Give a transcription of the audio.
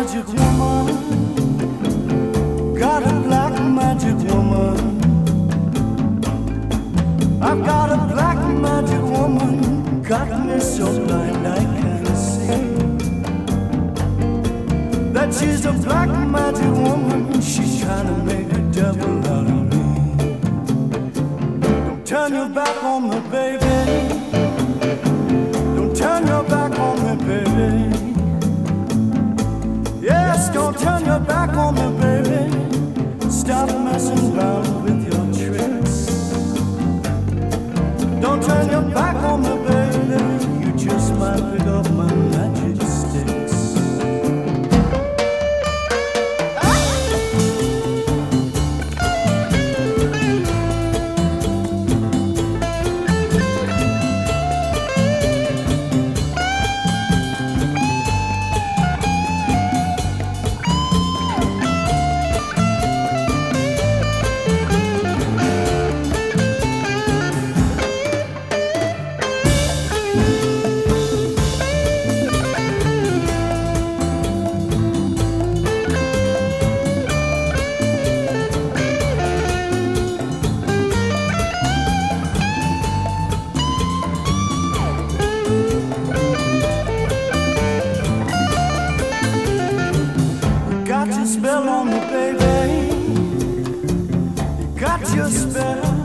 magic woman, got a black magic woman. I've got a black magic woman, got me so blind I can't see that she's a black magic woman. She's trying to make a devil out of me. Don't turn your back on me, baby. Don't turn your back on me, baby. Yes, don't turn your back on me, baby. Stop messing around with your tricks. Don't turn your back on me, baby. You just might pick up my magic sticks. Got your spell on me, baby. You got your spell.